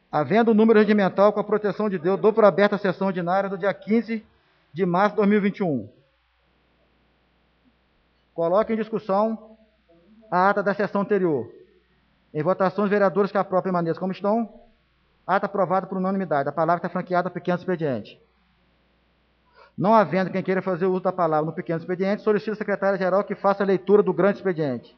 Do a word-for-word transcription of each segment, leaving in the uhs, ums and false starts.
Havendo o número regimental com a proteção de Deus, dou por aberta a sessão ordinária do dia quinze de março de dois mil e vinte e um. Coloque em discussão a ata da sessão anterior. Em votação, os vereadores que aprovam permaneçam como estão. Ata aprovada por unanimidade. A palavra está franqueada ao pequeno expediente. Não havendo quem queira fazer uso da palavra no pequeno expediente, solicito ao secretário-geral que faça a leitura do grande expediente.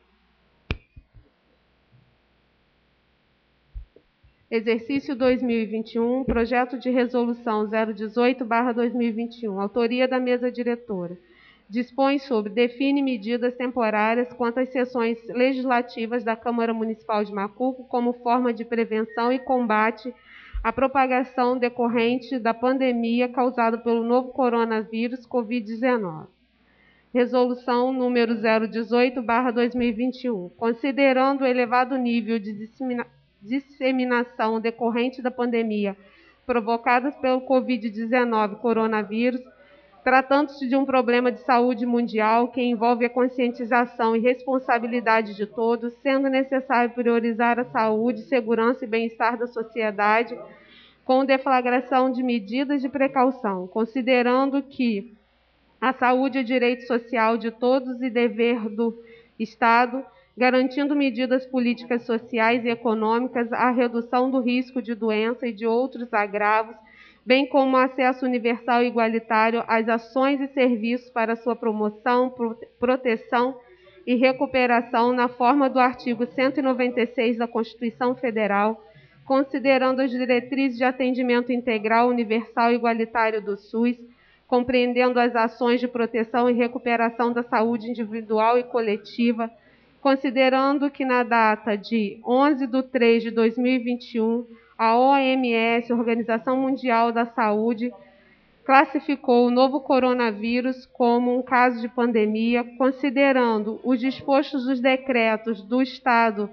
Exercício dois mil e vinte e um, projeto de resolução zero dezoito barra dois mil e vinte e um, autoria da mesa diretora. Dispõe sobre, define medidas temporárias quanto às sessões legislativas da Câmara Municipal de Macuco como forma de prevenção e combate à propagação decorrente da pandemia causada pelo novo coronavírus covid dezenove. Resolução número zero dezoito barra dois mil e vinte e um. Considerando o elevado nível de disseminação disseminação decorrente da pandemia provocada pelo covid dezenove coronavírus, tratando-se de um problema de saúde mundial que envolve a conscientização e responsabilidade de todos, sendo necessário priorizar a saúde, segurança e bem-estar da sociedade com deflagração de medidas de precaução, considerando que a saúde é direito social de todos e dever do Estado, garantindo medidas políticas sociais e econômicas à redução do risco de doença e de outros agravos, bem como acesso universal e igualitário às ações e serviços para sua promoção, proteção e recuperação na forma do artigo cento e noventa e seis da Constituição Federal, considerando as diretrizes de atendimento integral, universal e igualitário do SUS, compreendendo as ações de proteção e recuperação da saúde individual e coletiva, considerando que na data de onze de três de dois mil e vinte e um, a O M S, Organização Mundial da Saúde, classificou o novo coronavírus como um caso de pandemia, considerando os dispostos dos decretos do Estado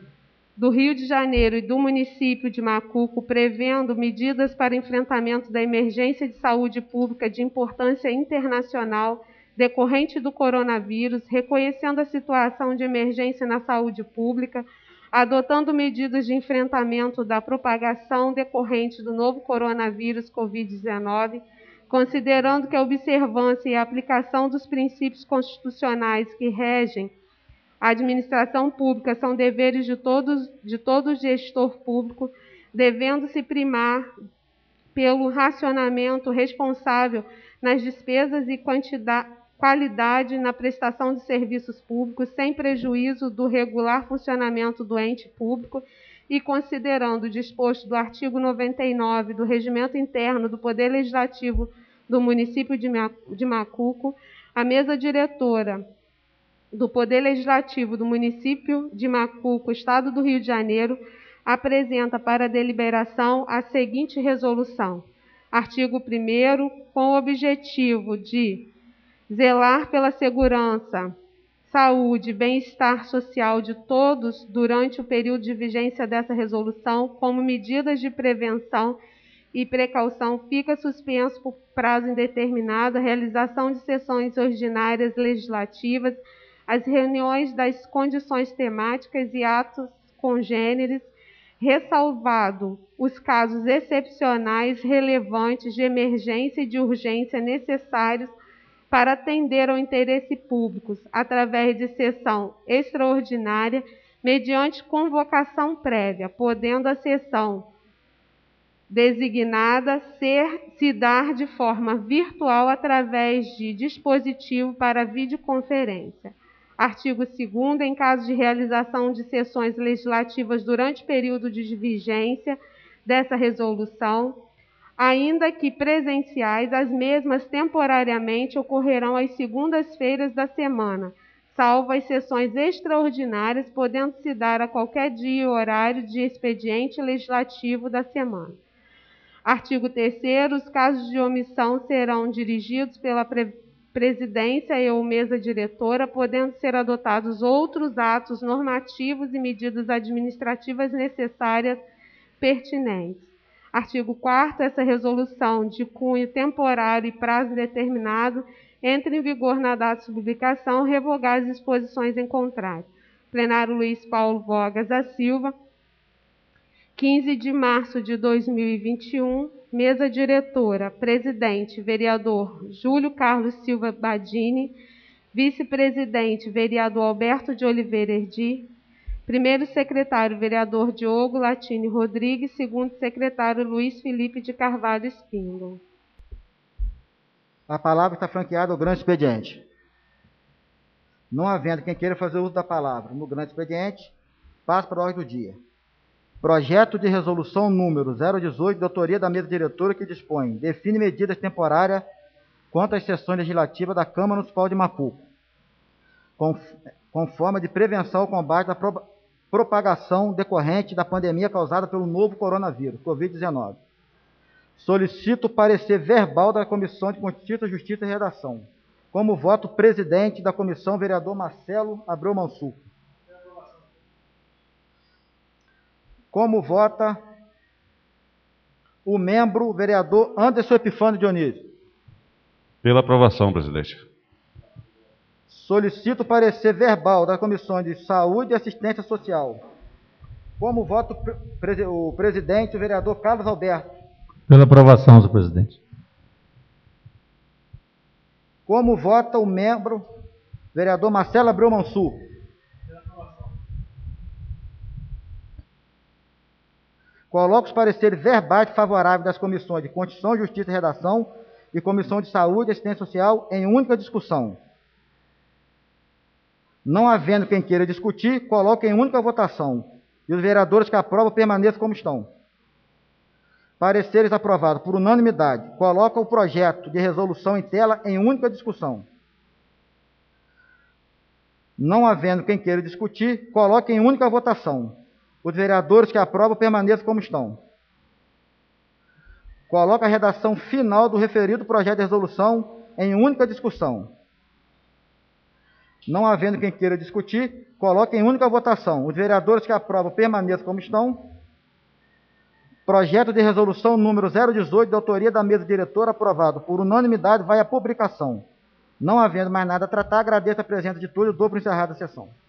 do Rio de Janeiro e do município de Macuco, prevendo medidas para enfrentamento da emergência de saúde pública de importância internacional decorrente do coronavírus, reconhecendo a situação de emergência na saúde pública, adotando medidas de enfrentamento da propagação decorrente do novo coronavírus covid dezenove, considerando que a observância e a aplicação dos princípios constitucionais que regem a administração pública são deveres de, todos, de todo gestor público, devendo-se primar pelo racionamento responsável nas despesas e quantidade, qualidade na prestação de serviços públicos, sem prejuízo do regular funcionamento do ente público e considerando o disposto do artigo noventa e nove do Regimento Interno do Poder Legislativo do município de Macuco, a mesa diretora do Poder Legislativo do município de Macuco, Estado do Rio de Janeiro, apresenta para deliberação a seguinte resolução. Artigo primeiro, com o objetivo de zelar pela segurança, saúde e bem-estar social de todos durante o período de vigência dessa resolução, como medidas de prevenção e precaução, fica suspenso por prazo indeterminado a realização de sessões ordinárias legislativas, as reuniões das condições temáticas e atos congêneres, ressalvado os casos excepcionais relevantes de emergência e de urgência necessários para atender ao interesse público, através de sessão extraordinária, mediante convocação prévia, podendo a sessão designada ser, se dar de forma virtual através de dispositivo para videoconferência. Artigo segundo, em caso de realização de sessões legislativas durante o período de vigência dessa resolução, ainda que presenciais, as mesmas temporariamente ocorrerão às segundas-feiras da semana, salvo as sessões extraordinárias, podendo se dar a qualquer dia e horário de expediente legislativo da semana. Artigo terceiro, os casos de omissão serão dirigidos pela pre presidência e ou mesa diretora, podendo ser adotados outros atos normativos e medidas administrativas necessárias pertinentes. Artigo quarto, essa resolução de cunho temporário e prazo determinado entra em vigor na data de publicação, revogar as disposições em contrário. Plenário Luiz Paulo Vogas da Silva, quinze de março de dois mil e vinte e um, mesa diretora, presidente, vereador Júlio Carlos Silva Badini, vice-presidente, vereador Alberto de Oliveira Erdi, primeiro secretário, vereador Diogo Latini Rodrigues, segundo secretário, Luiz Felipe de Carvalho Espíndola. A palavra está franqueada ao grande expediente. Não havendo quem queira fazer uso da palavra no grande expediente, passo para a ordem do dia. Projeto de resolução número zero dezoito, de autoria da mesa diretora, que dispõe, define medidas temporárias quanto às sessões legislativas da Câmara Municipal de Mapuco, com, com forma de prevenção ao combate da pro, propagação decorrente da pandemia causada pelo novo coronavírus, covid dezenove. Solicito o parecer verbal da Comissão de Constituição, Justiça e Redação. Como voto, presidente da comissão, vereador Marcelo Abreu Mansur. Como vota o membro vereador Anderson Epifânio Dionísio? Pela aprovação, presidente. Solicito o parecer verbal da Comissão de Saúde e Assistência Social. Como vota o presidente, o vereador Carlos Alberto? Pela aprovação, senhor presidente. Como vota o membro vereador Marcelo Abreu Mansur? Pela aprovação. Coloco os pareceres verbais favoráveis das comissões de Constituição, Justiça e Redação e Comissão de Saúde e Assistência Social em única discussão. Não havendo quem queira discutir, coloco em única votação. E os vereadores que aprovam permaneçam como estão. Pareceres aprovados por unanimidade. Coloca o projeto de resolução em tela em única discussão. Não havendo quem queira discutir, coloque em única votação. Os vereadores que aprovam permaneçam como estão. Coloca a redação final do referido projeto de resolução em única discussão. Não havendo quem queira discutir, coloque em única votação. Os vereadores que aprovam permaneçam como estão. Projeto de resolução número zero dezoito, de autoria da mesa diretora, aprovado por unanimidade, vai à publicação. Não havendo mais nada a tratar, agradeço a presença de todos e dou por encerrada a sessão.